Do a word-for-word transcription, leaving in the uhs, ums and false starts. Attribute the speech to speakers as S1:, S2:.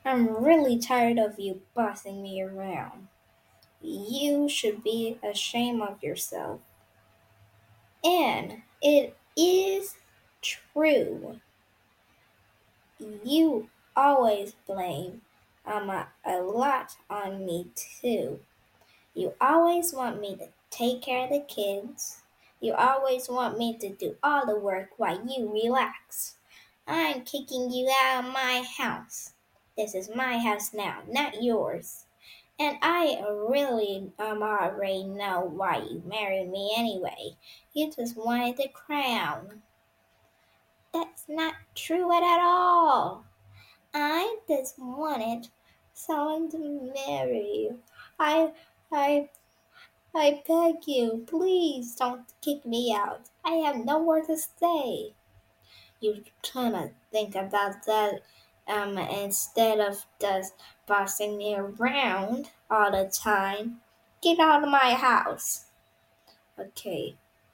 S1: I'm really tired of you bossing me around. You should be ashamed of yourself. And it is true. You always blame um, a, a lot on me too. You always want me to take care of the kids. You always want me to do all the work while you relax. I'm kicking you out of my house. This is my house now, not yours. And I really um, already know why you married me anyway. You just wanted the crown. That's not true at all. I just wanted someone to marry you. I, I, I beg you, please don't kick me out. I have nowhere to stay. You trying to think about that um, instead of just bossing me around all the time. Get out of my house. Okay,